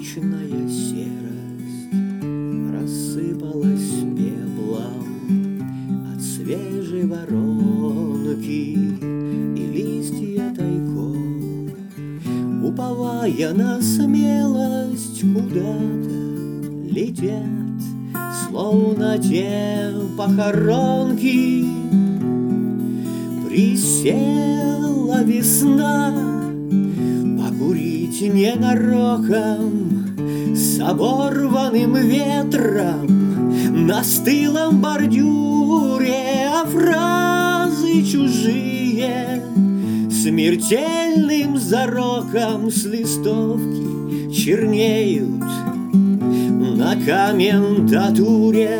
Вечная серость рассыпалась пеплом от свежей воронки и листья тайком, уповая на смелость, куда-то летят, словно те похоронки. Присела весна покурить ненароком с оборванным ветром на стылом бордюре, а фразы чужие смертельным зароком с листовки чернеют на комментатуре.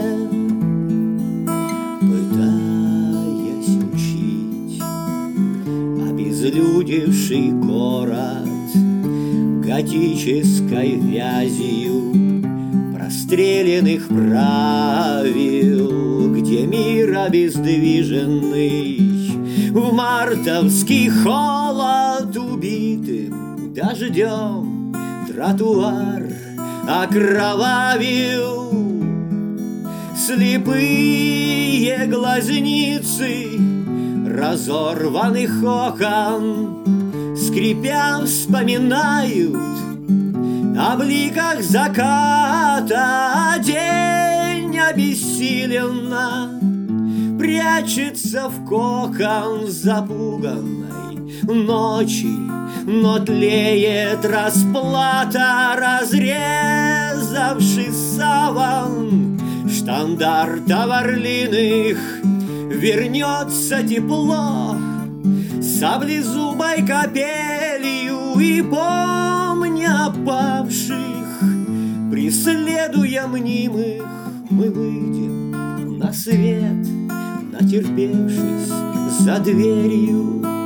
Обезлюдевший город готической вязью простреленных правил, где мир обездвиженный в мартовский холод убитым дождем тротуар окровавил. Слепые глазницы разорванных окон, скрипя, вспоминают о бликах заката, а день обессиленно прячется в кокон запуганной ночи, но тлеет расплата, разрезавший саван штандарта орлиных. Вернется тепло саблезубой капелью, и, помня павших, преследуя мнимых, мы выйдем на свет, натерпевшись за дверью.